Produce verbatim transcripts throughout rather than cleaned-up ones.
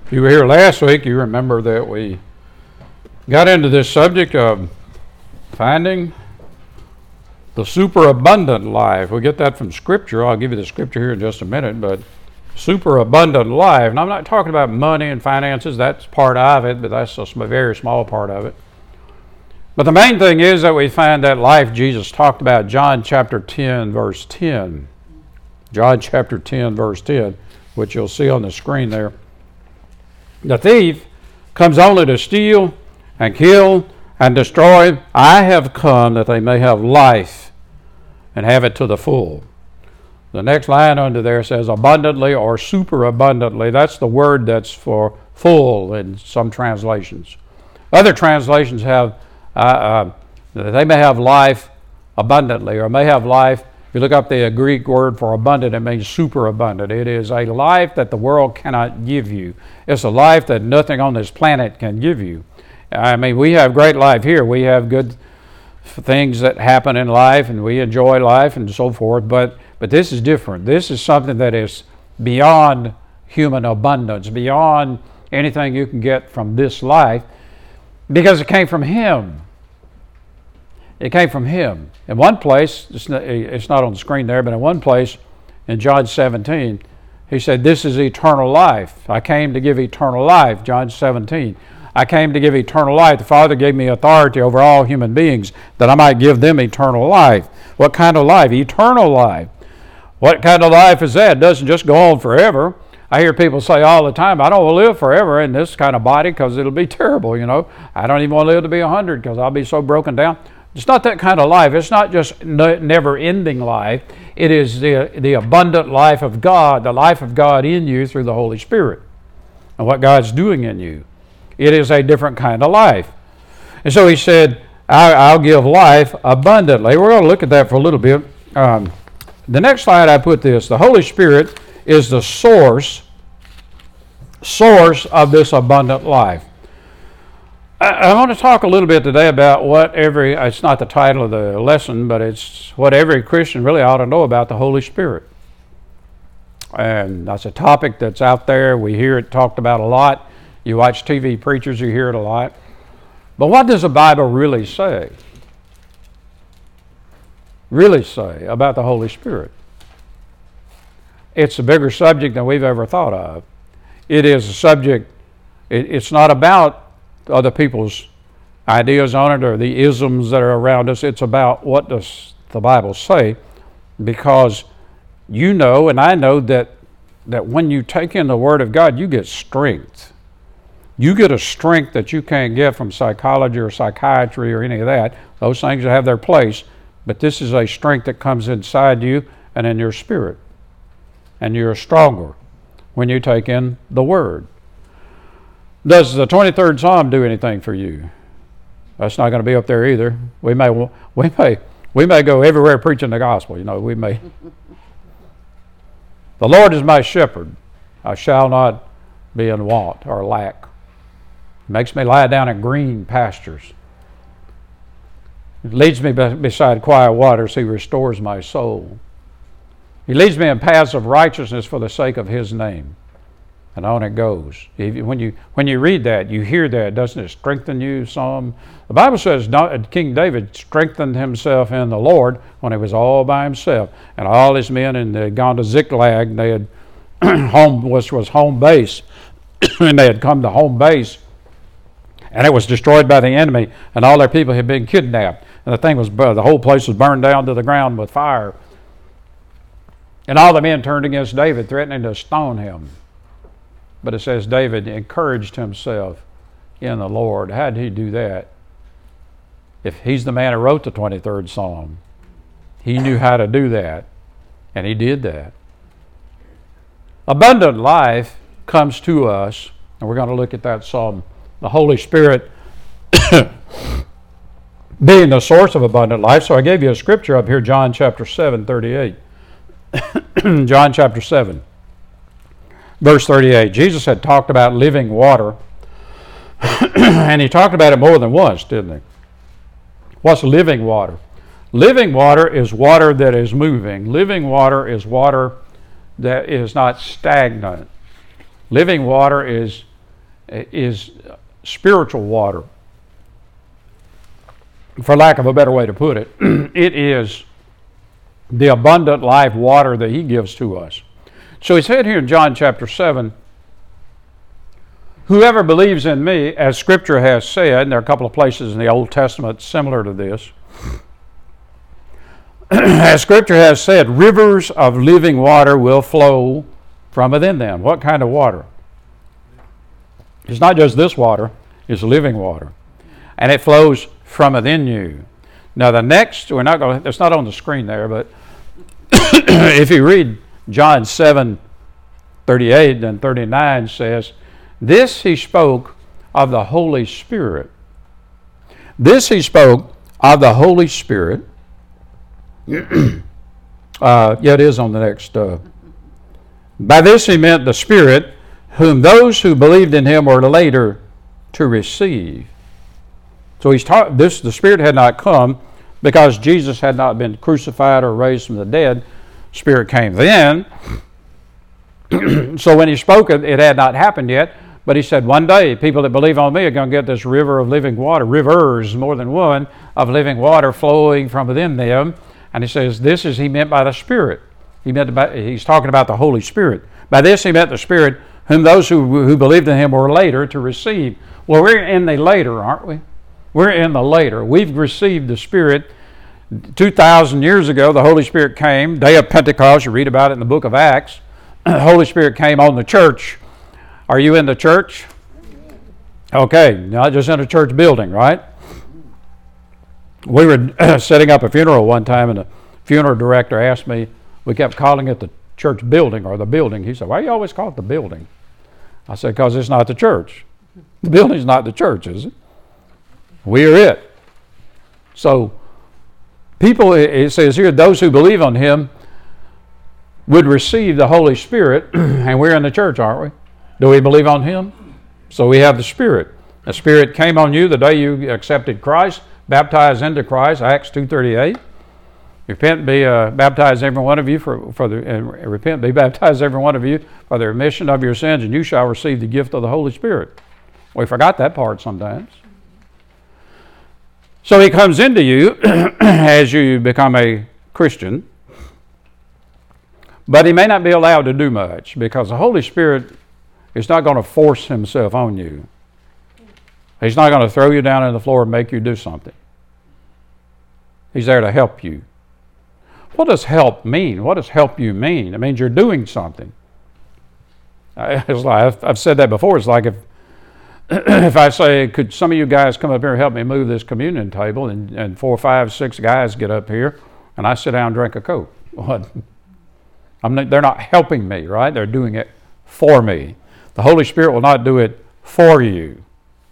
If you were here last week, you remember that we got into this subject of finding the superabundant life. We get that from Scripture. I'll give you the Scripture here in just a minute, but superabundant life. And I'm not talking about money and finances. That's part of it, but that's a very small part of it. But the main thing is that we find that life Jesus talked about, John chapter ten, verse ten. John chapter ten, verse ten, which you'll see on the screen there. The thief comes only to steal and kill and destroy. I have come that they may have life and have it to the full. The next line under there says abundantly or superabundantly. That's the word that's for full in some translations. Other translations have, uh, uh, they may have life abundantly or may have life. If you look up the Greek word for abundant, it means superabundant. It is a life that the world cannot give you. It's a life that nothing on this planet can give you. I mean, we have great life here. We have good things that happen in life, and we enjoy life and so forth, but, but this is different. This is something that is beyond human abundance, beyond anything you can get from this life, because it came from Him. It came from Him. In one place, it's not, it's not on the screen there, but in one place, in John seventeen, He said, this is eternal life. I came to give eternal life, John seventeen. I came to give eternal life. The Father gave me authority over all human beings that I might give them eternal life. What kind of life? Eternal life. What kind of life is that? It doesn't just go on forever. I hear people say all the time, I don't want to live forever in this kind of body because it'll be terrible, you know. I don't even want to live to be one hundred because I'll be so broken down. It's not that kind of life. It's not just never-ending life. It is the, the abundant life of God, the life of God in you through the Holy Spirit and what God's doing in you. It is a different kind of life. And so He said, I'll give life abundantly. We're going to look at that for a little bit. Um, the next slide I put this, the Holy Spirit is the source, source of this abundant life. I want to talk a little bit today about what every, it's not the title of the lesson, but it's what every Christian really ought to know about the Holy Spirit. And that's a topic that's out there. We hear it talked about a lot. You watch T V preachers, you hear it a lot. But what does the Bible really say? Really say about the Holy Spirit? It's a bigger subject than we've ever thought of. It is a subject, it, it's not about other people's ideas on it or the isms that are around us. It's about what does the Bible say, because you know and I know that that when you take in the Word of God, you get strength. You get a strength that you can't get from psychology or psychiatry or any of that. Those things have their place, but this is a strength that comes inside you and in your spirit, and you're stronger when you take in the Word. Does the twenty-third Psalm do anything for you? That's not going to be up there either. We may, we may, we may go everywhere preaching the gospel. You know, we may. The Lord is my shepherd; I shall not be in want or lack. He makes me lie down in green pastures. He leads me beside quiet waters. He restores my soul. He leads me in paths of righteousness for the sake of His name. And on it goes. When you when you read that, you hear that, doesn't it strengthen you some? The Bible says King David strengthened himself in the Lord when he was all by himself. And all his men, and they had gone to Ziklag, they had home, which was home base, and they had come to home base, and it was destroyed by the enemy, and all their people had been kidnapped. And the thing was, the whole place was burned down to the ground with fire. And all the men turned against David, threatening to stone him. But it says David encouraged himself in the Lord. How did he do that? If he's the man who wrote the twenty-third Psalm, he knew how to do that, and he did that. Abundant life comes to us, and we're going to look at that Psalm. The Holy Spirit being the source of abundant life. So I gave you a scripture up here, John chapter seven, thirty-eight. John chapter seven. Verse thirty-eight, Jesus had talked about living water, and He talked about it more than once, didn't He? What's living water? Living water is water that is moving. Living water is water that is not stagnant. Living water is is spiritual water. For lack of a better way to put it, it is the abundant life water that he gives to us. So he said here in John chapter seven, whoever believes in me, as Scripture has said, and there are a couple of places in the Old Testament similar to this, as Scripture has said, rivers of living water will flow from within them. What kind of water? It's not just this water, it's living water. And it flows from within you. Now the next, we're not going to, it's not on the screen there, but if you read John seven, thirty-eight and thirty-nine says, this he spoke of the Holy Spirit. This he spoke of the Holy Spirit. uh, yeah, it is on the next. Uh, by this he meant the Spirit, whom those who believed in him were later to receive. So he's taught this. The Spirit had not come because Jesus had not been crucified or raised from the dead. Spirit came then. So when he spoke it, it had not happened yet. But he said, one day, people that believe on me are going to get this river of living water, rivers, more than one, of living water flowing from within them. And he says, this is he meant by the Spirit. He meant by, he's talking about the Holy Spirit. By this he meant the Spirit, whom those who, who believed in him were later to receive. Well, we're in the later, aren't we? We're in the later. We've received the Spirit. two thousand years ago, the Holy Spirit came, day of Pentecost, you read about it in the book of Acts. The Holy Spirit came on the church. Are you in the church? Okay, not just in a church building, right? We were setting up a funeral one time, and the funeral director asked me, we kept calling it the church building or the building. He said, why do you always call it the building? I said, because it's not the church. The building's not the church, is it? We are it. So, people, it says here, those who believe on him would receive the Holy Spirit, and we're in the church, aren't we? Do we believe on him? So we have the Spirit. The Spirit came on you the day you accepted Christ, baptized into Christ, Acts two thirty-eight. Repent, be uh, baptized every one of you for, for the and repent, be baptized every one of you for the remission of your sins, and you shall receive the gift of the Holy Spirit. We forgot that part sometimes. So he comes into you as you become a Christian, but he may not be allowed to do much because the Holy Spirit is not going to force himself on you. He's not going to throw you down on the floor and make you do something. He's there to help you. What does help mean? What does help you mean? It means you're doing something. It's like, I've said that before. It's like if if I say, could some of you guys come up here and help me move this communion table, and, and four, five, six guys get up here, and I sit down and drink a Coke. What? I'm not, they're not helping me, right? They're doing it for me. The Holy Spirit will not do it for you.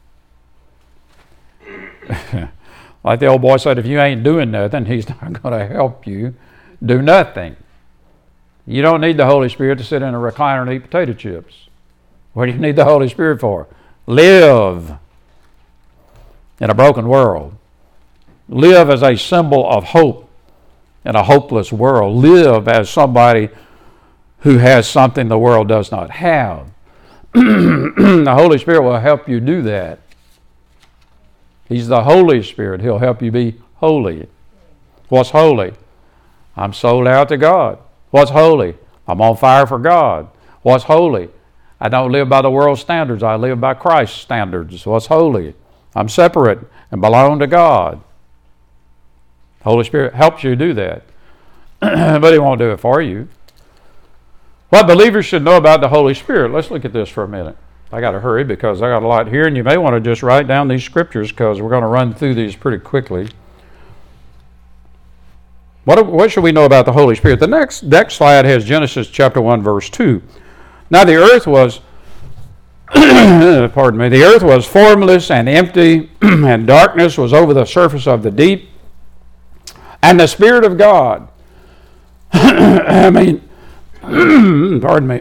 Like the old boy said, if you ain't doing nothing, he's not going to help you do nothing. You don't need the Holy Spirit to sit in a recliner and eat potato chips. What do you need the Holy Spirit for? Live in a broken world. Live as a symbol of hope in a hopeless world. Live as somebody who has something the world does not have. The Holy Spirit will help you do that. He's the Holy Spirit. He'll help you be holy. What's holy? I'm sold out to God. What's holy? I'm on fire for God. What's holy? I don't live by the world's standards. I live by Christ's standards. What's holy? I'm separate and belong to God. The Holy Spirit helps you do that. But he won't do it for you. What believers should know about the Holy Spirit. Let's look at this for a minute. I got to hurry because I got a lot here, and you may want to just write down these scriptures because we're going to run through these pretty quickly. What, what should we know about the Holy Spirit? The next, next slide has Genesis chapter one, verse two. Now the earth was, pardon me, the earth was formless and empty, and darkness was over the surface of the deep. And the Spirit of God, I mean, pardon me,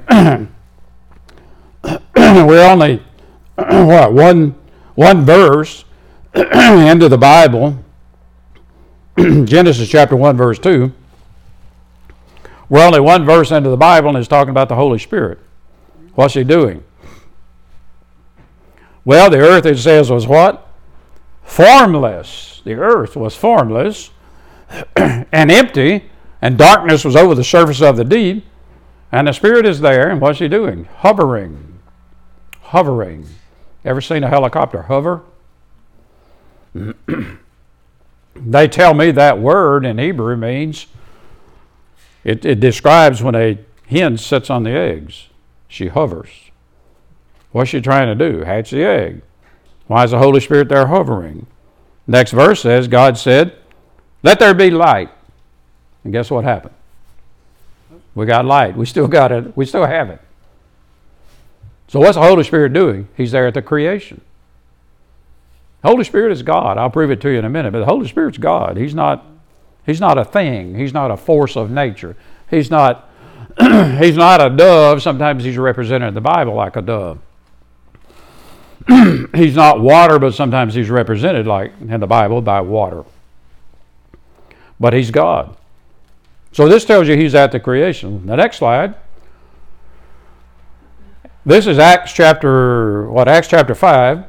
we're only, what, one, one verse into the Bible, Genesis chapter one, verse two. We're only one verse into the Bible, and it's talking about the Holy Spirit. What's he doing? Well, the earth, it says, was what? Formless. The earth was formless and empty, and darkness was over the surface of the deep, and the Spirit is there, and what's he doing? Hovering. Hovering. Ever seen a helicopter hover? They tell me that word in Hebrew means, it, it describes when a hen sits on the eggs. She hovers. What's she trying to do? Hatch the egg. Why is the Holy Spirit there hovering? Next verse says, God said, let there be light. And guess what happened? We got light. We still got it. We still have it. So what's the Holy Spirit doing? He's there at the creation. The Holy Spirit is God. I'll prove it to you in a minute. But the Holy Spirit's God. He's not, he's not a thing. He's not a force of nature. He's not, he's not a dove. Sometimes he's represented in the Bible like a dove. He's not water, but sometimes he's represented like in the Bible by water. But he's God. So this tells you he's at the creation. The next slide. This is Acts chapter, what, Acts chapter five.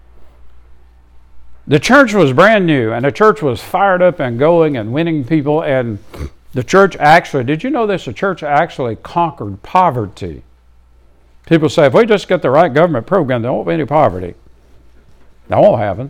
The church was brand new, and the church was fired up and going and winning people, and the church actually, did you know this? The church actually conquered poverty. People say, if we just get the right government program, there won't be any poverty. That won't happen.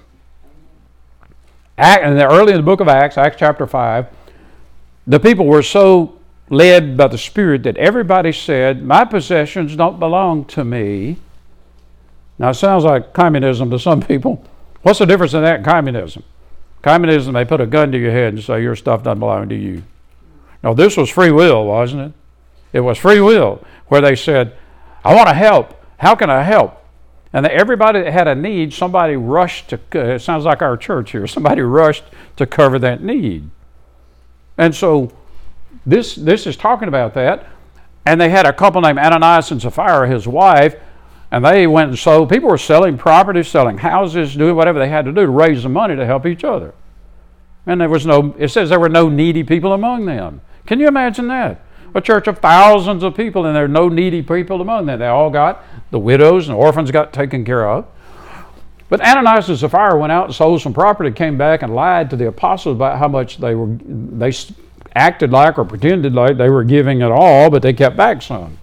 And early in the book of Acts, Acts chapter five, the people were so led by the Spirit that everybody said, my possessions don't belong to me. Now, it sounds like communism to some people. What's the difference in that and communism? Communism, they put a gun to your head and say, your stuff doesn't belong to you. No, this was free will, wasn't it? It was free will, where they said, I want to help. How can I help? And everybody that had a need, somebody rushed to, uh, it sounds like our church here, somebody rushed to cover that need. And so this, this is talking about that. And they had a couple named Ananias and Sapphira, his wife, and they went and sold. People were selling property, selling houses, doing whatever they had to do to raise the money to help each other. And there was no, it says there were no needy people among them. Can you imagine that? A church of thousands of people, and there are no needy people among them. They all got, the widows and orphans got taken care of. But Ananias and Sapphira went out and sold some property, came back and lied to the apostles about how much they were, they acted like or pretended like they were giving it all, but they kept back some.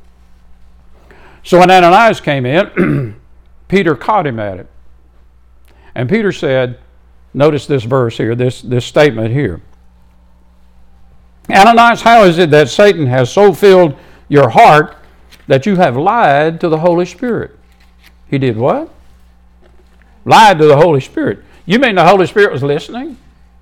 So when Ananias came in, Peter caught him at it. And Peter said, notice this verse here, this, this statement here. Ananias, how is it that Satan has so filled your heart that you have lied to the Holy Spirit? He did what? Lied to the Holy Spirit. You mean the Holy Spirit was listening?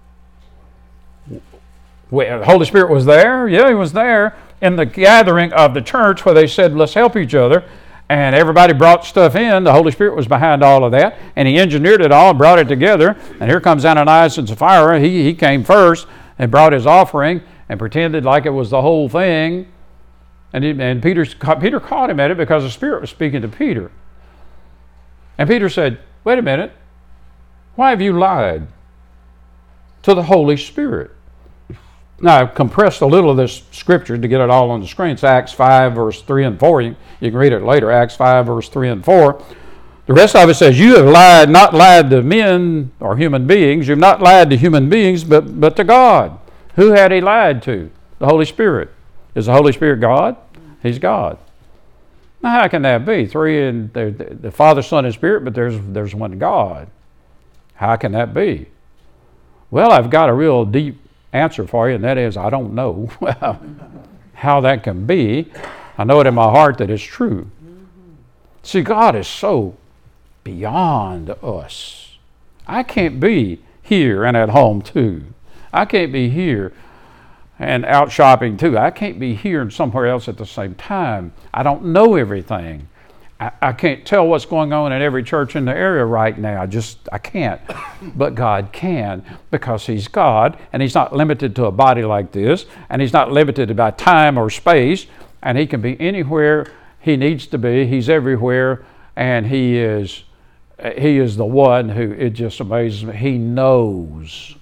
Well, the Holy Spirit was there? Yeah, he was there in the gathering of the church where they said, let's help each other. And everybody brought stuff in. The Holy Spirit was behind all of that. And he engineered it all and brought it together. And here comes Ananias and Sapphira. He, he came first and brought his offering and pretended like it was the whole thing. And, he, and Peter, Peter caught him at it because the Spirit was speaking to Peter. And Peter said, wait a minute. Why have you lied to the Holy Spirit? Now, I've compressed a little of this scripture to get it all on the screen. It's Acts five, verse three and four. You, you can read it later, Acts five, verse three and four. The rest of it says, you have lied, not lied to men or human beings. You've not lied to human beings, but, but to God. Who had he lied to? The Holy Spirit. Is the Holy Spirit God? He's God. Now, how can that be? Three in the, the Father, Son, and Spirit, but there's, there's one God. How can that be? Well, I've got a real deep answer for you, and that is, I don't know how that can be. I know it in my heart that it's true. See, God is so beyond us. I can't be here and at home too. I can't be here and out shopping too. I can't be here and somewhere else at the same time. I don't know everything. I, I can't tell what's going on in every church in the area right now. I just, I can't. But God can, because He's God, and He's not limited to a body like this, and He's not limited by time or space, and He can be anywhere He needs to be. He's everywhere, and He is, He is the one who, it just amazes me. He knows.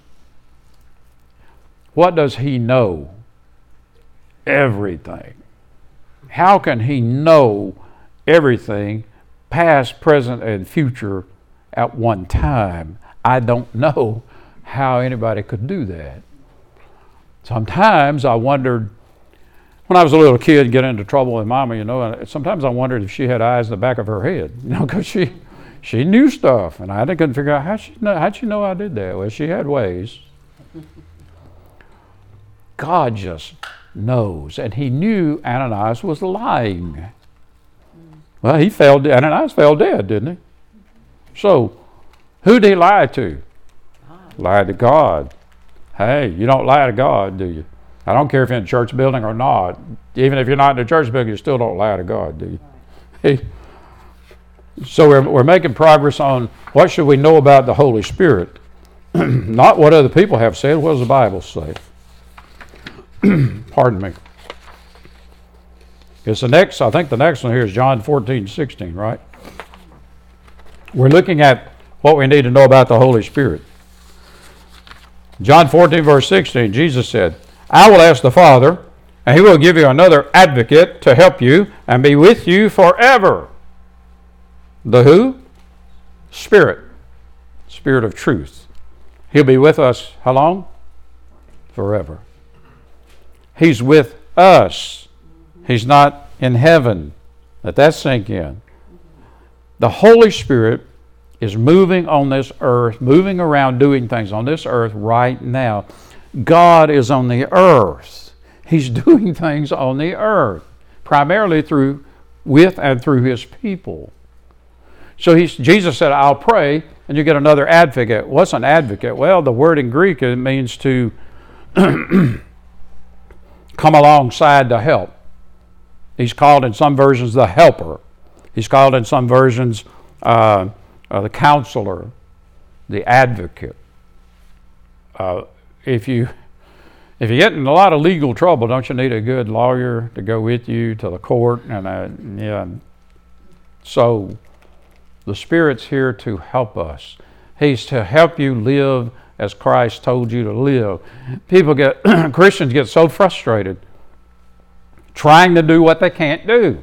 What does He know? Everything. How can He know everything past, present, and future at one time. I don't know how anybody could do that. Sometimes I wondered, when I was a little kid, get into trouble with Mama, you know, and sometimes I wondered if she had eyes in the back of her head, you know, because she, she knew stuff, and I couldn't figure out how she know, how'd she know I did that? Well, she had ways. God just knows, and he knew Ananias was lying. Well, he fell, Ananias fell dead, didn't he? So, who did he lie to? Lied to God. Hey, you don't lie to God, do you? I don't care if you're in a church building or not. Even if you're not in a church building, you still don't lie to God, do you? Hey. So we're, we're making progress on what should we know about the Holy Spirit. Not what other people have said. What does the Bible say? Pardon me. It's the next, I think the next one here is John fourteen, sixteen, right? We're looking at what we need to know about the Holy Spirit. John fourteen, verse sixteen, Jesus said, I will ask the Father, and he will give you another advocate to help you and be with you forever. The who? Spirit. Spirit of truth. He'll be with us how long? Forever. He's with us. He's not in heaven. Let that sink in. The Holy Spirit is moving on this earth, moving around doing things on this earth right now. God is on the earth. He's doing things on the earth, primarily through, with and through his people. So he's, Jesus said, I'll pray, and you get another advocate. What's an advocate? Well, the word in Greek, it means to come alongside to help. He's called in some versions the helper. He's called in some versions uh, uh, the counselor, the advocate. Uh, if you if you get in a lot of legal trouble, don't you need a good lawyer to go with you to the court? And uh, yeah, so the Spirit's here to help us. He's to help you live as Christ told you to live. People get Christians get so frustrated trying to do what they can't do.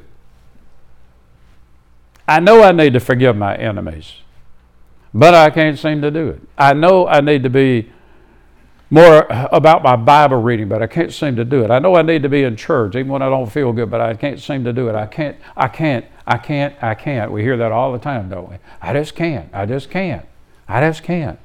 I know I need to forgive my enemies, but I can't seem to do it. I know I need to be more about my Bible reading, but I can't seem to do it. I know I need to be in church, even when I don't feel good, but I can't seem to do it. I can't, I can't, I can't, I can't. We hear that all the time, don't we? I just can't, I just can't, I just can't.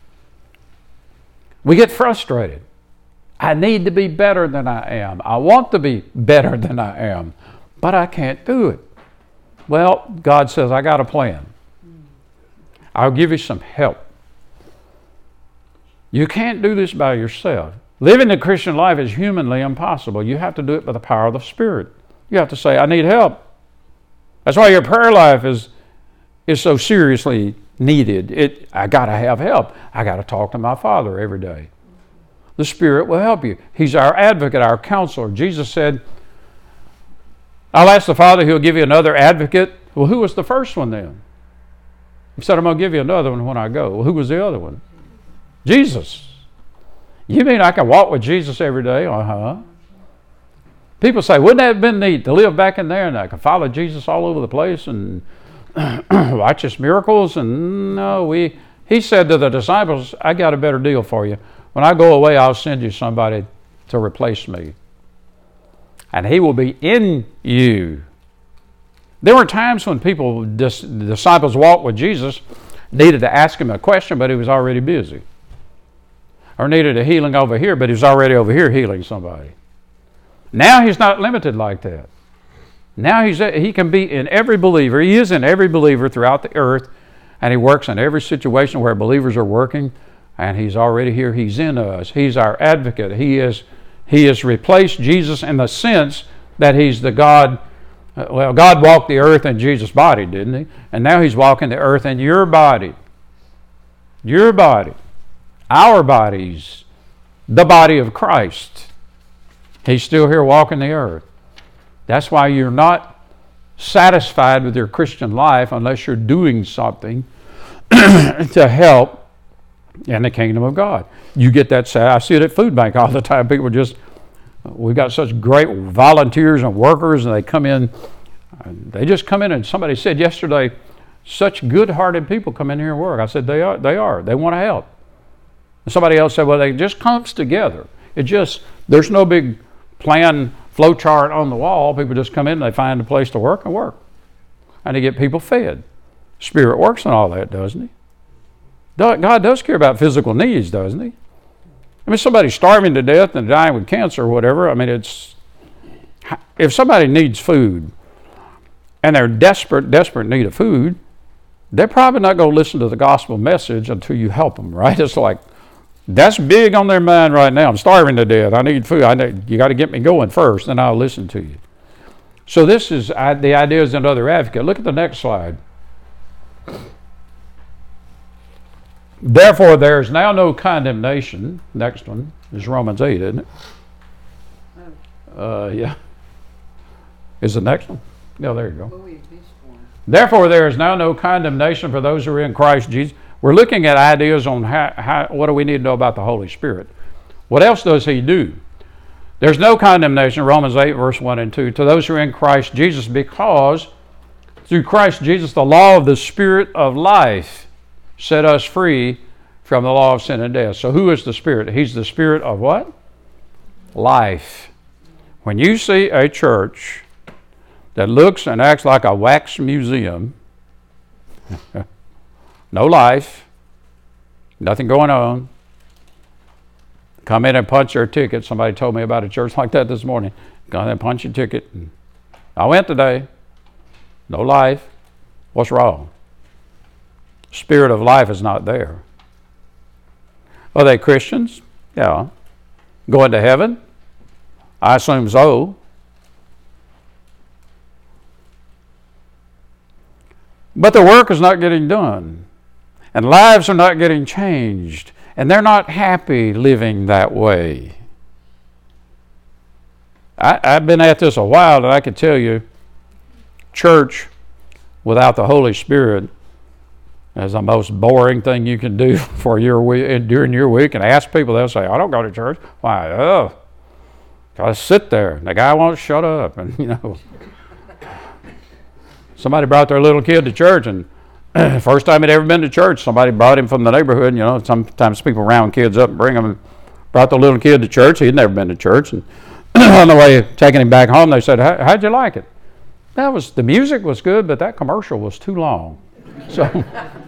We get frustrated. I need to be better than I am. I want to be better than I am, but I can't do it. Well, God says, I got a plan. I'll give you some help. You can't do this by yourself. Living the Christian life is humanly impossible. You have to do it by the power of the Spirit. You have to say, I need help. That's why your prayer life is, is so seriously needed. It, I got to have help. I got to talk to my Father every day. The Spirit will help you. He's our advocate, our counselor. Jesus said, I'll ask the Father, he'll give you another advocate. Well, who was the first one then? He said, I'm going to give you another one when I go. Well, who was the other one? Jesus. You mean I can walk with Jesus every day? Uh-huh. People say, wouldn't that have been neat to live back in there and I could follow Jesus all over the place and watch his miracles? And no, we. He said to the disciples, I got a better deal for you. When I go away, I'll send you somebody to replace me. And he will be in you. There were times when people, dis, the disciples walked with Jesus, needed to ask him a question, but he was already busy. Or needed a healing over here, but he was already over here healing somebody. Now he's not limited like that. Now he's he can be in every believer. He is in every believer throughout the earth, and he works in every situation where believers are working, and he's already here. He's in us. He's our advocate. He is he has replaced Jesus in the sense that he's the God. Uh, well, God walked the earth in Jesus' body, didn't he? And now he's walking the earth in your body. Your body. Our bodies. The body of Christ. He's still here walking the earth. That's why you're not satisfied with your Christian life unless you're doing something to help in the kingdom of God. You get that, I see it at Food Bank all the time. People just, we've got such great volunteers and workers, and they come in They just come in, and somebody said yesterday, such good-hearted people come in here and work. I said, they are. They are. They want to help. And somebody else said, well, it just comes together. It just, there's no big plan, flow chart on the wall. People just come in and they find a place to work and work. And they get people fed. Spirit works and all that, doesn't he? God does care about physical needs, doesn't he? I mean, somebody's starving to death and dying with cancer or whatever. I mean, it's, if somebody needs food and they're desperate, desperate need of food, they're probably not going to listen to the gospel message until you help them, right? It's like, that's big on their mind right now. I'm starving to death. I need food. I need, you got to get me going first, then I'll listen to you. So this is I, the idea is another advocate. Look at the next slide. Therefore, there is now no condemnation. Next one is Romans eight, isn't it? Uh, yeah. Is the next one? No, there you go. Therefore, there is now no condemnation for those who are in Christ Jesus. We're looking at ideas on how, how, what do we need to know about the Holy Spirit. What else does he do? There's no condemnation, Romans eight, verse one and two, to those who are in Christ Jesus, because through Christ Jesus, the law of the Spirit of life set us free from the law of sin and death. So who is the Spirit? He's the Spirit of what? Life. When you see a church that looks and acts like a wax museum, no life, nothing going on, come in and punch your ticket. Somebody told me about a church like that this morning. Go in and punch your ticket. I went today. No life. What's wrong? Spirit of life is not there. Are they Christians? Yeah. Going to heaven? I assume so. But the work is not getting done. And lives are not getting changed. And they're not happy living that way. I, I've been at this a while, and I can tell you, church without the Holy Spirit is the most boring thing you can do for your week, during your week. And ask people, they'll say, I don't go to church. Why? Oh, gotta sit there. The guy won't shut up. And, you know, somebody brought their little kid to church, and first time he'd ever been to church, somebody brought him from the neighborhood. You know, sometimes people round kids up and bring them. And brought the little kid to church. He'd never been to church. And on the way taking him back home, they said, how'd you like it? That was, the music was good, but that commercial was too long. So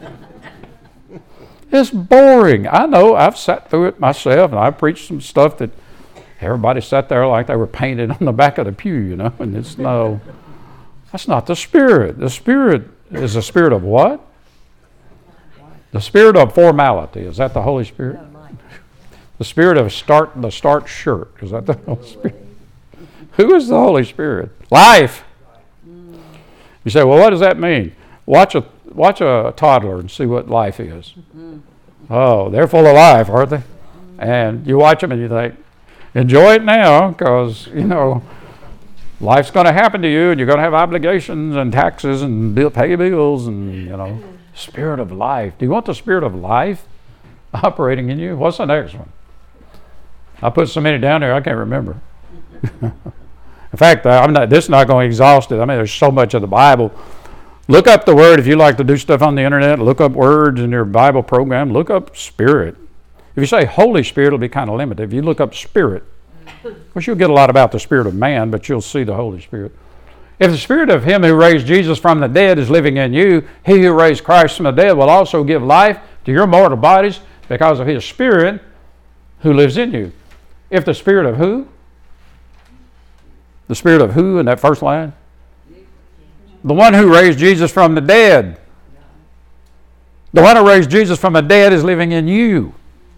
it's boring. I know. I've sat through it myself, and I preached some stuff that everybody sat there like they were painted on the back of the pew, you know, and it's no, that's not the Spirit. The Spirit is the Spirit of what? The Spirit of formality. Is that the Holy Spirit? The Spirit of start, the start shirt. Is that the Holy Spirit? Who is the Holy Spirit? Life. You say, well, what does that mean? Watch a watch a toddler and see what life is. Oh, they're full of life, aren't they? And you watch them and you think, enjoy it now, because, you know, life's going to happen to you, and you're going to have obligations and taxes and bill, pay bills and, you know, Spirit of life. Do you want the Spirit of life operating in you? What's the next one? I put so many down there I can't remember. In fact, I'm not. This is not going to exhaust it. I mean, there's so much of the Bible. Look up the word. If you like to do stuff on the internet, look up words in your Bible program. Look up Spirit. If you say Holy Spirit, it'll be kind of limited. If you look up Spirit, of course, you'll get a lot about the Spirit of man, but you'll see the Holy Spirit. If the Spirit of him who raised Jesus from the dead is living in you, he who raised Christ from the dead will also give life to your mortal bodies because of his Spirit who lives in you. If the Spirit of who? The Spirit of who in that first line? The one who raised Jesus from the dead. The one who raised Jesus from the dead is living in you.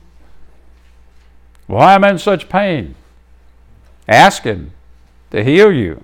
Why am I in such pain? Ask him to heal you.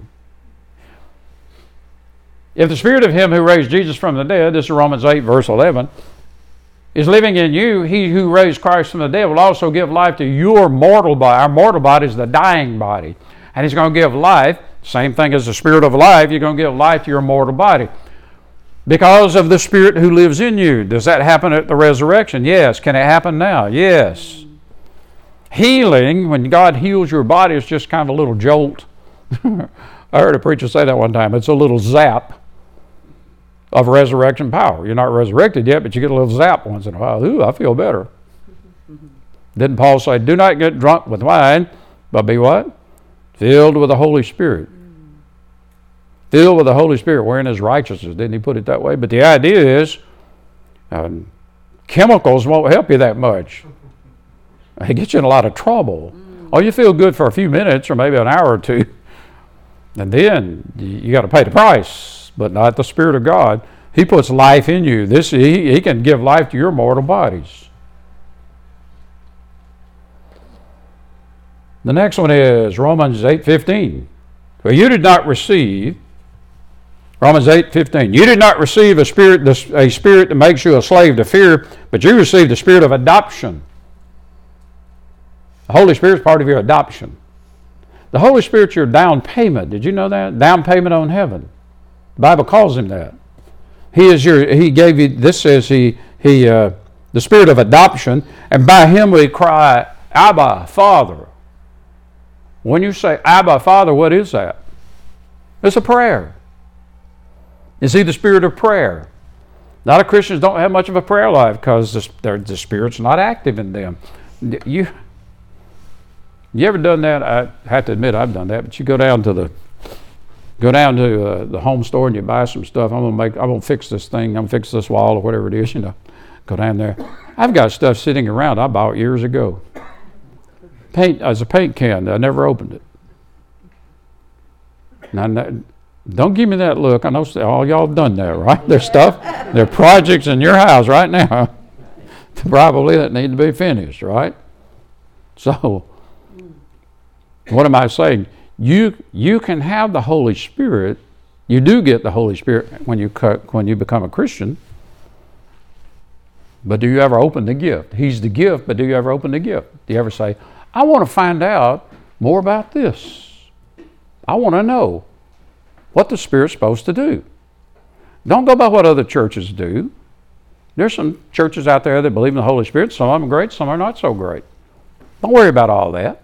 If the Spirit of him who raised Jesus from the dead, this is Romans eight, verse eleven, is living in you, he who raised Christ from the dead will also give life to your mortal body. Our mortal body is the dying body. And he's going to give life, same thing as the Spirit of life, you're going to give life to your mortal body. Because of the Spirit who lives in you. Does that happen at the resurrection? Yes. Can it happen now? Yes. Healing, when God heals your body, is just kind of a little jolt. I heard a preacher say that one time. It's a little zap of resurrection power. You're not resurrected yet, but you get a little zap once in a while. Ooh, I feel better. Didn't Paul say, do not get drunk with wine, but be what? Filled with the Holy Spirit. Filled with the Holy Spirit, wherein is righteousness. Didn't he put it that way? But the idea is, um, chemicals won't help you that much. It gets you in a lot of trouble. Mm. Oh, you feel good for a few minutes or maybe an hour or two, and then you, you got to pay the price, but not the Spirit of God. He puts life in you. This he, he can give life to your mortal bodies. The next one is Romans eight fifteen. For you did not receive, Romans eight fifteen, you did not receive a spirit, a spirit that makes you a slave to fear, but you received the spirit of adoption. The Holy Spirit is part of your adoption. The Holy Spirit's your down payment. Did you know that? Down payment on heaven. The Bible calls him that. He is your. He gave you. This says he he uh, the spirit of adoption, and by him we cry, Abba, Father. When you say Abba, Father, what is that? It's a prayer. Is he the spirit of prayer? A lot of Christians don't have much of a prayer life because the, the Spirit's not active in them. You. You ever done that? I have to admit I've done that. But you go down to the go down to uh, the home store and you buy some stuff. I'm gonna make. I'm gonna fix this thing. I'm gonna fix this wall or whatever it is. You know, go down there. I've got stuff sitting around I bought years ago. Paint as a paint can. I never opened it. Now, don't give me that look. I know all y'all have done that, right? There's stuff. There are projects in your house right now, probably that need to be finished, right? So. What am I saying? You you can have the Holy Spirit. You do get the Holy Spirit when you when you become a Christian. But do you ever open the gift? He's the gift, but do you ever open the gift? Do you ever say, I want to find out more about this. I want to know what the Spirit's supposed to do. Don't go by what other churches do. There's some churches out there that believe in the Holy Spirit. Some of them are great, some are not so great. Don't worry about all that.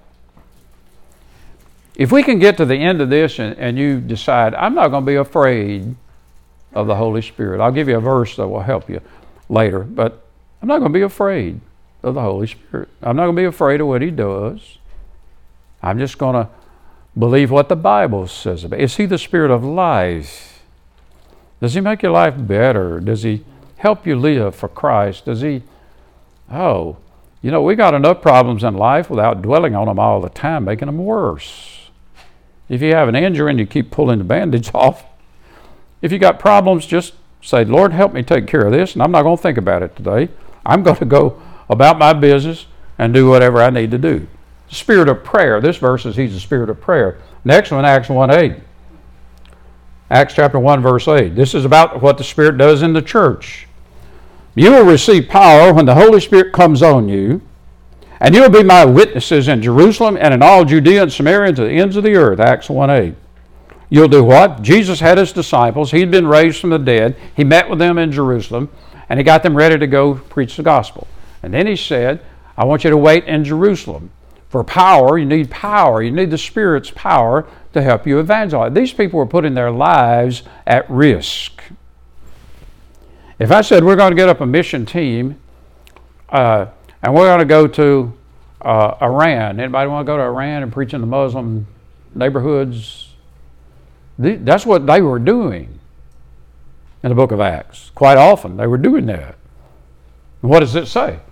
If we can get to the end of this and, and you decide, I'm not going to be afraid of the Holy Spirit. I'll give you a verse that will help you later, but I'm not going to be afraid of the Holy Spirit. I'm not going to be afraid of what he does. I'm just going to believe what the Bible says about it. Is he the Spirit of life? Does he make your life better? Does he help you live for Christ? Does he, oh, you know, we got enough problems in life without dwelling on them all the time, making them worse. If you have an injury and you keep pulling the bandage off, if you got problems, just say, Lord, help me take care of this, and I'm not going to think about it today. I'm going to go about my business and do whatever I need to do. The spirit of prayer. This verse is he's the spirit of prayer. Next one, Acts one eight. Acts chapter one, verse eight. This is about what the Spirit does in the church. You will receive power when the Holy Spirit comes on you, and you will be my witnesses in Jerusalem and in all Judea and Samaria and to the ends of the earth. Acts one eight. You'll do what? Jesus had his disciples. He'd been raised from the dead. He met with them in Jerusalem, and he got them ready to go preach the gospel. And then he said, I want you to wait in Jerusalem. For power, you need power. You need the Spirit's power to help you evangelize. These people were putting their lives at risk. If I said we're going to get up a mission team, uh, and we're going to go to uh, Iran. Anybody want to go to Iran and preach in the Muslim neighborhoods? That's what they were doing in the book of Acts. Quite often they were doing that. And what does it say?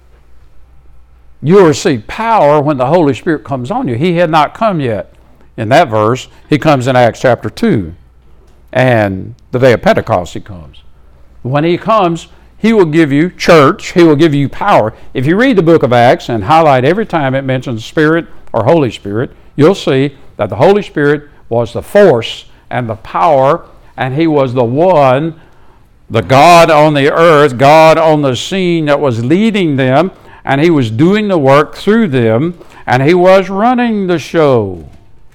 You will receive power when the Holy Spirit comes on you. He had not come yet. In that verse, he comes in Acts chapter two. And the day of Pentecost he comes. When he comes, he will give you church. He will give you power. If you read the book of Acts and highlight every time it mentions Spirit or Holy Spirit, you'll see that the Holy Spirit was the force and the power, and he was the one, the God on the earth, God on the scene that was leading them, and he was doing the work through them, and he was running the show.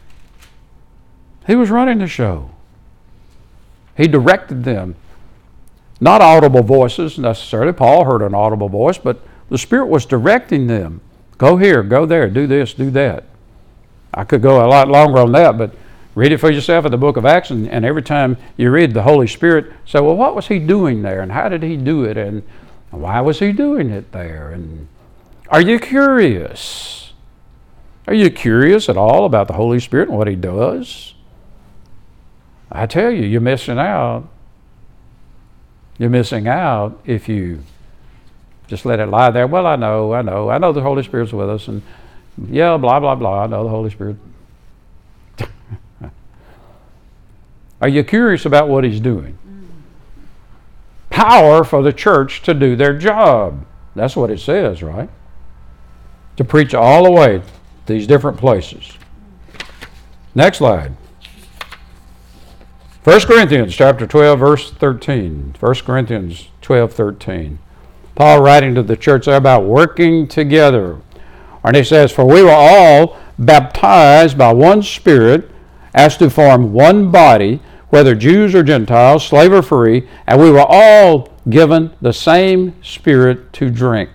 He was running the show. He directed them. Not audible voices necessarily. Paul heard an audible voice, but the Spirit was directing them. Go here, go there, do this, do that. I could go a lot longer on that, but Read it for yourself in the book of Acts, and, and every time you read, the Holy Spirit say, well, what was he doing there, and how did he do it, and why was he doing it there? And are you curious? Are you curious at all about the Holy Spirit and what he does? I tell you, you're missing out. You're missing out if you just let it lie there. Well, I know, I know, I know the Holy Spirit's with us, and yeah, blah, blah, blah, I know the Holy Spirit. Are you curious about what he's doing? Power for the church to do their job. That's what it says, right? To preach all the way to these different places. Next slide. First Corinthians chapter twelve, verse thirteen. First Corinthians twelve, thirteen. Paul writing to the church there about working together. And he says, for we were all baptized by one Spirit as to form one body, whether Jews or Gentiles, slave or free, and we were all given the same Spirit to drink.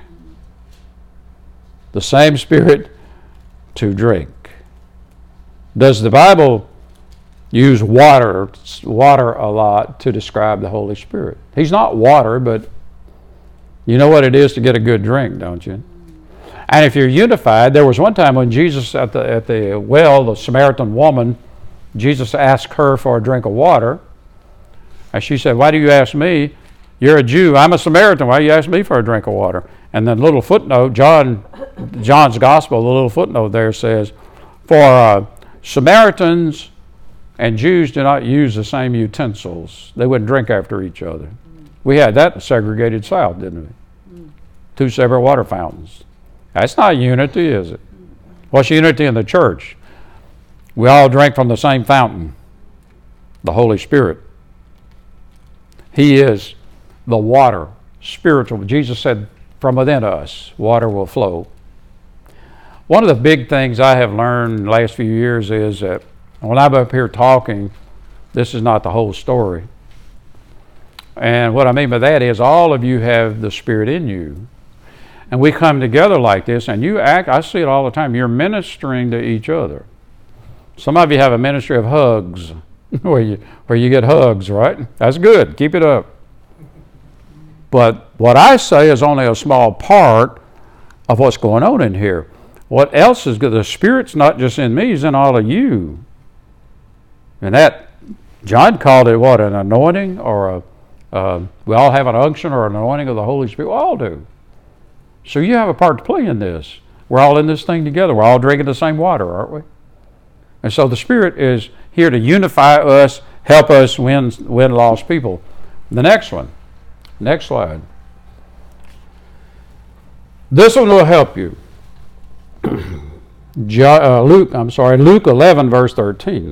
The same Spirit to drink. Does the Bible use water, water a lot to describe the Holy Spirit? He's not water, but you know what it is to get a good drink, don't you? And if you're unified, there was one time when Jesus at the at the well, the Samaritan woman, Jesus asked her for a drink of water. And she said, why do you ask me? You're a Jew. I'm a Samaritan. Why do you ask me for a drink of water? And then a little footnote, John, John's Gospel, the little footnote there says, for uh, Samaritans and Jews do not use the same utensils. They wouldn't drink after each other. We had that in the segregated South, didn't we? Two separate water fountains. That's not unity, is it? What's unity in the church? We all drink from the same fountain, the Holy Spirit. He is the water, spiritual. Jesus said, from within us, water will flow. One of the big things I have learned in the last few years is that when I'm up here talking, this is not the whole story. And what I mean by that is all of you have the Spirit in you. And we come together like this, and you act, I see it all the time, you're ministering to each other. Some of you have a ministry of hugs, where you where you get hugs, right? That's good. Keep it up. But what I say is only a small part of what's going on in here. What else is good? The Spirit's not just in me, He's in all of you. And that, John called it what? An anointing or a, uh, we all have an unction or an anointing of the Holy Spirit. We all do. So you have a part to play in this. We're all in this thing together. We're all drinking the same water, aren't we? And so the Spirit is here to unify us, help us win, win lost people. The next one. Next slide. This one will help you. jo, uh, Luke, I'm sorry, Luke eleven, verse thirteen.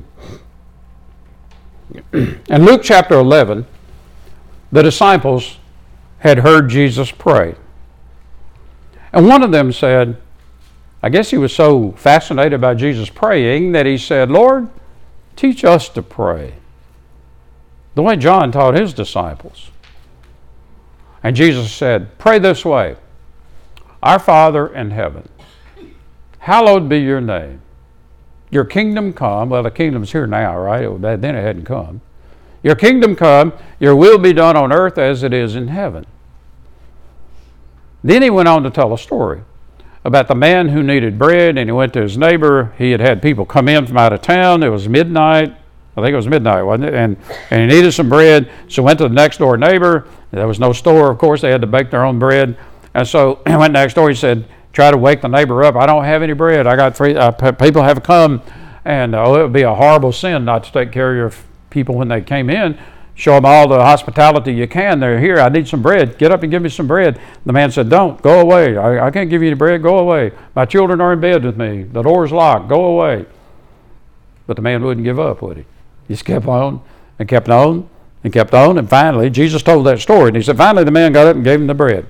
In Luke chapter eleven, the disciples had heard Jesus pray. And one of them said, I guess he was so fascinated by Jesus praying that he said, Lord, teach us to pray the way John taught his disciples. And Jesus said, pray this way, Our Father in heaven, hallowed be your name. Your kingdom come. Well, the kingdom's here now, right? Then it hadn't come. Your kingdom come, your will be done on earth as it is in heaven. Then he went on to tell a story about the man who needed bread, and he went to his neighbor. He had had people come in from out of town. It was midnight. I think it was midnight, wasn't it? And, and he needed some bread, so went to the next door neighbor. There was no store, of course. They had to bake their own bread. And so he went next door. He said, try to wake the neighbor up. I don't have any bread. I got three, uh, people have come, and uh, it would be a horrible sin not to take care of your people when they came in. Show them all the hospitality you can. They're here. I need some bread. Get up and give me some bread. The man said, don't. Go away. I, I can't give you any bread. Go away. My children are in bed with me. The door's locked. Go away. But the man wouldn't give up, would he? He just kept on and kept on and kept on. And finally, Jesus told that story. And he said, finally, the man got up and gave him the bread.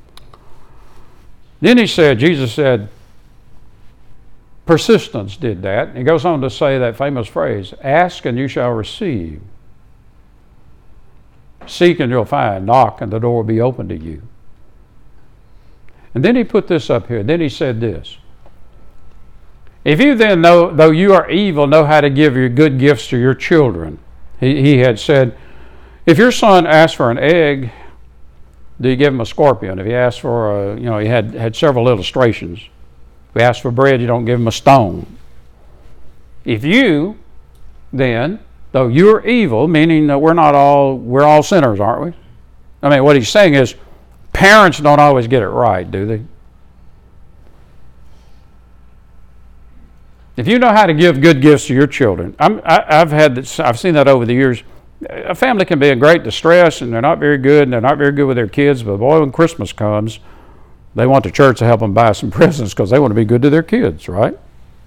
Then he said, Jesus said, persistence did that. And he goes on to say that famous phrase, ask and you shall receive. Seek and you'll find. Knock and the door will be open to you. And then he put this up here. Then he said this. If you then know, though you are evil, know how to give your good gifts to your children. He, he had said, if your son asks for an egg, do you give him a scorpion? If he asks for a, you know, he had, had several illustrations. If he asks for bread, you don't give him a stone. If you, then, though you're evil, meaning that we're not all, we're all sinners, aren't we? I mean, what he's saying is, parents don't always get it right, do they? If you know how to give good gifts to your children, I'm, I, I've had this, I've seen that over the years. A family can be in great distress and they're not very good and they're not very good with their kids, but boy, when Christmas comes, they want the church to help them buy some presents because they want to be good to their kids, right?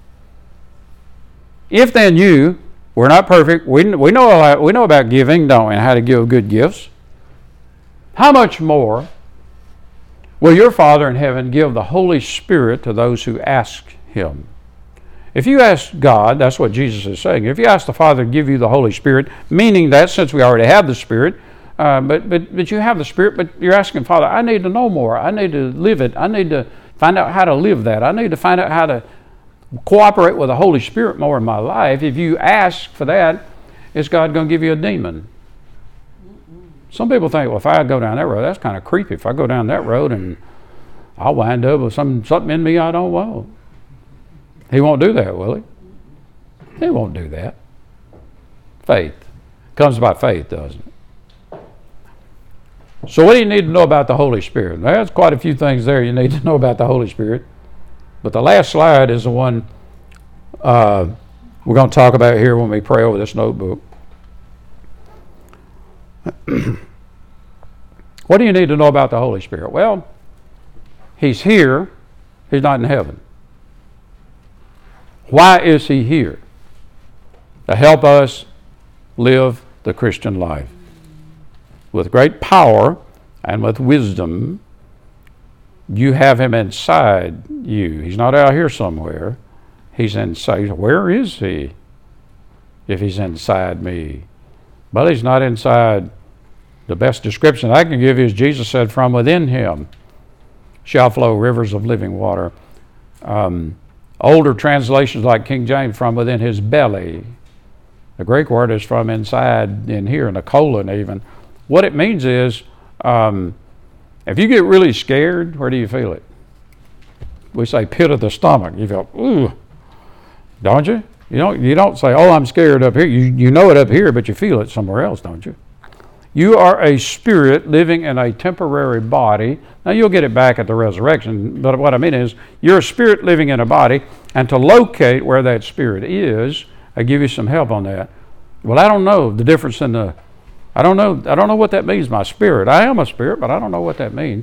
If then you, we're not perfect, we, we, know, about, we know about giving, don't we, and how to give good gifts. How much more will your Father in heaven give the Holy Spirit to those who ask Him? If you ask God, that's what Jesus is saying. If you ask the Father to give you the Holy Spirit, meaning that since we already have the Spirit, uh, but, but, but you have the Spirit, but you're asking, Father, I need to know more. I need to live it. I need to find out how to live that. I need to find out how to cooperate with the Holy Spirit more in my life. If you ask for that, is God going to give you a demon? Some people think, well, if I go down that road, that's kind of creepy. If I go down that road and I'll wind up with some, something in me I don't want. He won't do that, will he? He won't do that. Faith. Comes by faith, doesn't it? So what do you need to know about the Holy Spirit? There's quite a few things there you need to know about the Holy Spirit. But the last slide is the one uh, we're going to talk about here when we pray over this notebook. What do you need to know about the Holy Spirit? Well, He's here. He's not in heaven. Why is He here? To help us live the Christian life. With great power and with wisdom, you have Him inside you. He's not out here somewhere. He's inside. Where is He if He's inside me? But He's not inside. The best description I can give you is Jesus said, from within Him shall flow rivers of living water. Um, older translations like King James, from within His belly. The Greek word is from inside in here, in the colon even. What it means is, um, if you get really scared, where do you feel it? We say pit of the stomach. You feel, ooh, don't you? You don't, you don't say, oh, I'm scared up here. You, you know it up here, but you feel it somewhere else, don't you? You are a spirit living in a temporary body. Now, you'll get it back at the resurrection, but what I mean is, you're a spirit living in a body, and to locate where that spirit is, I give you some help on that. Well, I don't know the difference in the, I don't know, I don't know what that means, my spirit. I am a spirit, but I don't know what that means.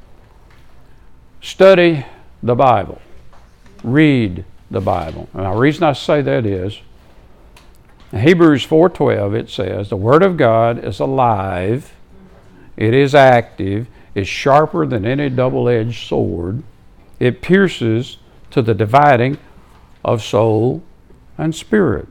Study the Bible. Read the Bible. And the reason I say that is, in Hebrews four twelve, it says, the Word of God is alive, it is active, is sharper than any double-edged sword. It pierces to the dividing of soul and spirit.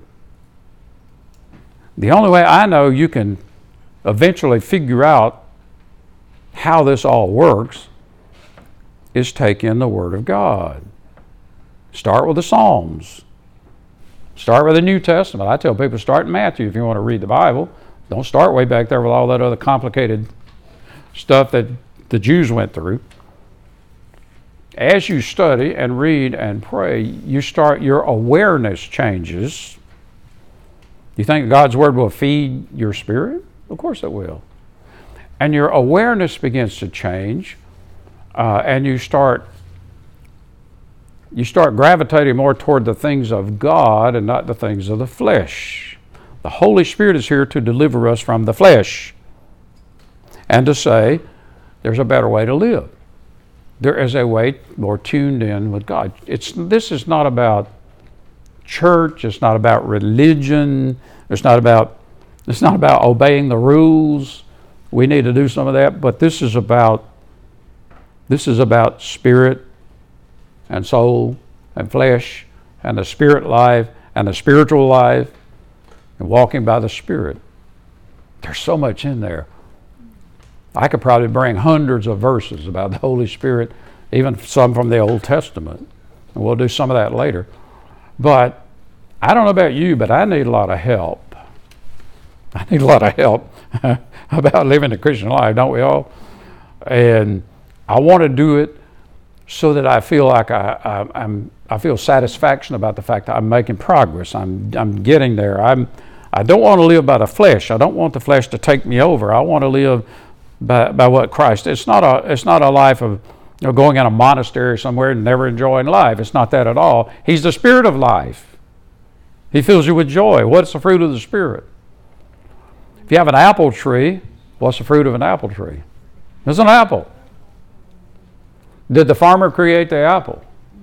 The only way I know you can eventually figure out how this all works is take in the Word of God. Start with the Psalms. Start with the New Testament. I tell people, start in Matthew if you want to read the Bible. Don't start way back there with all that other complicated stuff that the Jews went through. As you study and read and pray, you start, your awareness changes. You think God's Word will feed your spirit? Of course it will. And your awareness begins to change, uh, and you start you start gravitating more toward the things of God and not the things of the flesh. The Holy Spirit is here to deliver us from the flesh and to say there's a better way to live. There is a way more tuned in with God. It's, this is not about church. It's not about religion. It's not about, it's not about obeying the rules. We need to do some of that, but this is about, this is about spirit and soul and flesh and the spirit life and the spiritual life and walking by the Spirit. There's so much in there. I could probably bring hundreds of verses about the Holy Spirit, even some from the Old Testament. And we'll do some of that later. But I don't know about you, but I need a lot of help. I need a lot of help about living the Christian life, don't we all? And I want to do it so that I feel like I, I, I'm, I feel satisfaction about the fact that I'm making progress. I'm, I'm getting there. I'm, I don't want to live by the flesh. I don't want the flesh to take me over. I want to live by, by what Christ. It's not a, it's not a life of, you know, going in a monastery somewhere and never enjoying life. It's not that at all. He's the Spirit of life. He fills you with joy. What's the fruit of the Spirit? If you have an apple tree, what's the fruit of an apple tree? It's an apple. Did the farmer create the apple?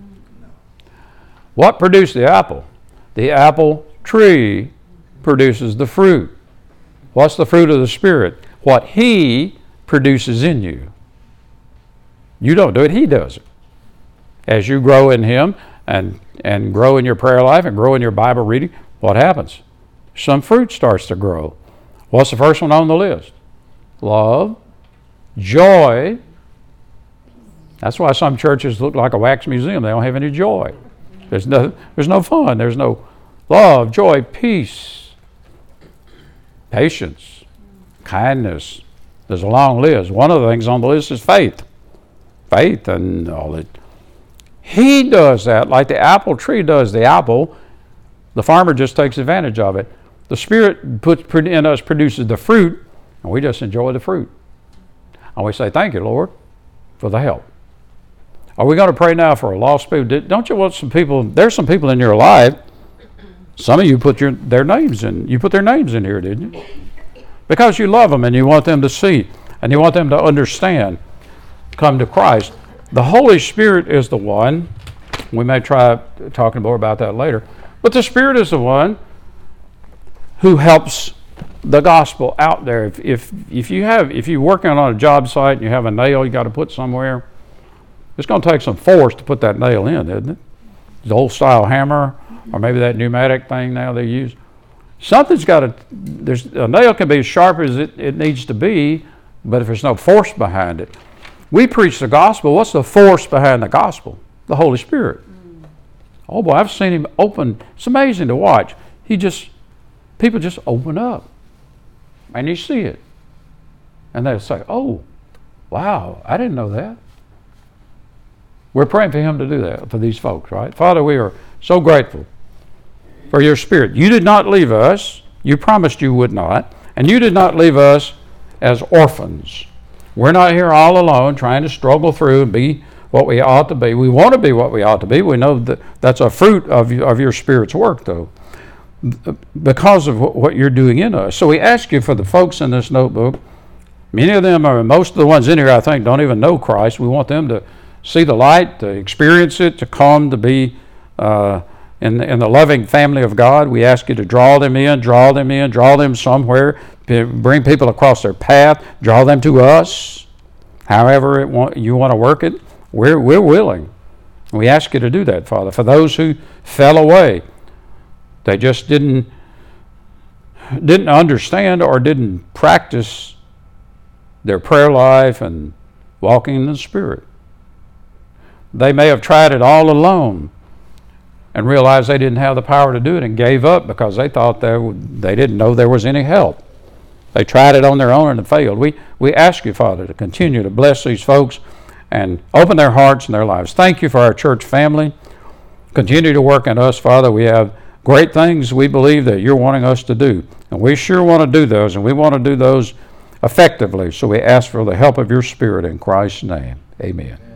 What produced the apple? The apple tree produces the fruit. What's the fruit of the Spirit? What He produces in you. You don't do it, He does it. As you grow in Him and, and grow in your prayer life and grow in your Bible reading, what happens? Some fruit starts to grow. What's the first one on the list? Love, joy. That's why some churches look like a wax museum. They don't have any joy. There's no, there's no fun. There's no love, joy, peace, patience, kindness. There's a long list. One of the things on the list is faith. Faith and all that. He does that like the apple tree does the apple. The farmer just takes advantage of it. The Spirit puts in us produces the fruit, and we just enjoy the fruit. And we say, thank you, Lord, for the help. Are we going to pray now for a lost people? Don't you want some people? There's some people in your life. Some of you put your their names in. You put their names in here, didn't you? Because you love them and you want them to see and you want them to understand. Come to Christ. The Holy Spirit is the one. We may try talking more about that later. But the Spirit is the one who helps the gospel out there. If if if you have if you're working on a job site and you have a nail you got to put somewhere, it's going to take some force to put that nail in, isn't it? The old style hammer, or maybe that pneumatic thing now they use. Something's got to. There's a nail can be as sharp as it, it needs to be, but if there's no force behind it, we preach the gospel. What's the force behind the gospel? The Holy Spirit. Mm. Oh boy, I've seen Him open. It's amazing to watch. He just people just open up, and you see it, and they'll say, "Oh, wow, I didn't know that." We're praying for Him to do that for these folks, right? Father, we are so grateful for Your Spirit. You did not leave us. You promised You would not, and You did not leave us as orphans. We're not here all alone trying to struggle through and be what we ought to be. We want to be what we ought to be. We know that that's a fruit of, of Your Spirit's work, though, because of what You're doing in us. So we ask You for the folks in this notebook. Many of them, are most of the ones in here, I think, don't even know Christ. We want them to see the light, to experience it, to come to be uh, in, in the loving family of God. We ask You to draw them in, draw them in, draw them somewhere, bring people across their path, draw them to us. However it want, You want to work it, we're, we're willing. We ask You to do that, Father. For those who fell away, they just didn't, didn't understand or didn't practice their prayer life and walking in the Spirit. They may have tried it all alone and realized they didn't have the power to do it and gave up because they thought they, they didn't know there was any help. They tried it on their own and it failed. We, we ask You, Father, to continue to bless these folks and open their hearts and their lives. Thank You for our church family. Continue to work in us, Father. We have great things we believe that You're wanting us to do. And we sure want to do those, and we want to do those effectively. So we ask for the help of Your Spirit in Christ's name. Amen.